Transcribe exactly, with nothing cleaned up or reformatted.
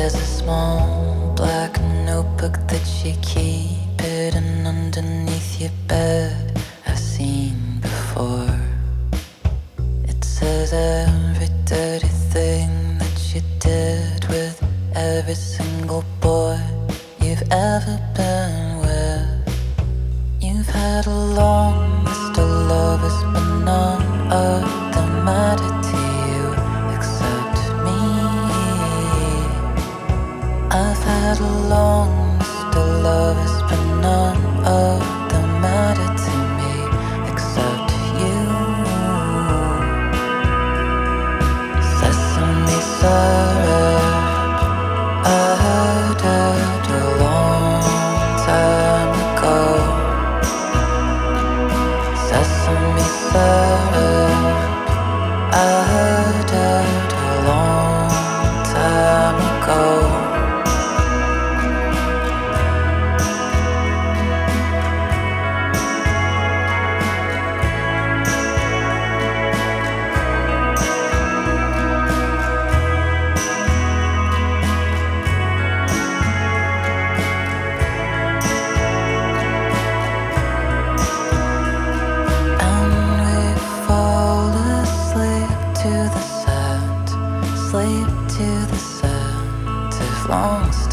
There's a small black notebook that you keep hidden underneath your bed. I've seen before. It says every dirty thing that you did with every single boy you've ever been with. You've had a long list of lovers, but none of them matter to you except me. I've had a long list of lovers, but none of them matter to me except you. Sesame syrup, I heard it a long time ago. Sesame syrup, I heard it a long time ago. To the scent, sleep to the scent of long